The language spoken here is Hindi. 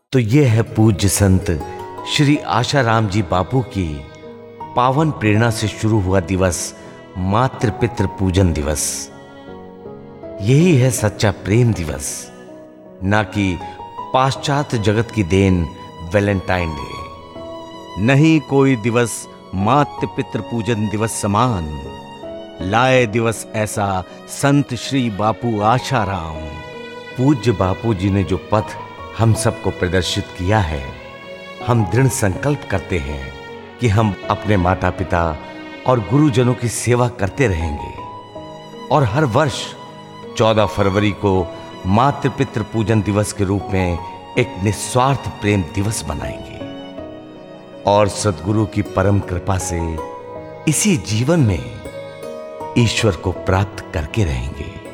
तो ये है पूज्य संत श्री आशाराम जी बापू की पावन प्रेरणा से शुरू हुआ दिवस मातृ पितृ पूजन दिवस। यही है सच्चा प्रेम दिवस, ना कि पाश्चात्य जगत की देन वैलेंटाइन डे। नहीं कोई दिवस मातृ पितृ पूजन दिवस समान, लाए दिवस ऐसा संत श्री बापू आशाराम। पूज्य बापू जी ने जो पथ हम सबको प्रदर्शित किया है, हम दृढ़ संकल्प करते हैं कि हम अपने माता पिता और गुरुजनों की सेवा करते रहेंगे और हर वर्ष 14 फरवरी को मातृ पितृ पूजन दिवस के रूप में एक निस्वार्थ प्रेम दिवस मनाएंगे और सद्गुरु की परम कृपा से इसी जीवन में ईश्वर को प्राप्त करके रहेंगे।